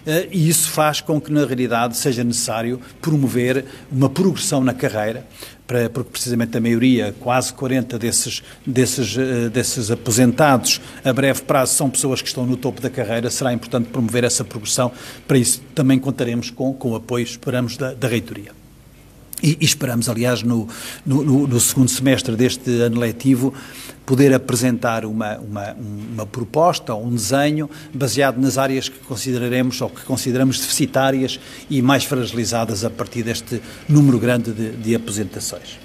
e isso faz com que, na realidade, seja necessário promover uma progressão na carreira, porque precisamente a maioria, quase 40 desses aposentados a breve prazo são pessoas que estão no topo da carreira. Será importante promover essa progressão. Para isso também contaremos com o apoio, esperamos, da Reitoria. E esperamos, aliás, no segundo semestre deste ano letivo, poder apresentar uma proposta ou um desenho baseado nas áreas que consideraremos ou que consideramos deficitárias e mais fragilizadas a partir deste número grande de aposentações.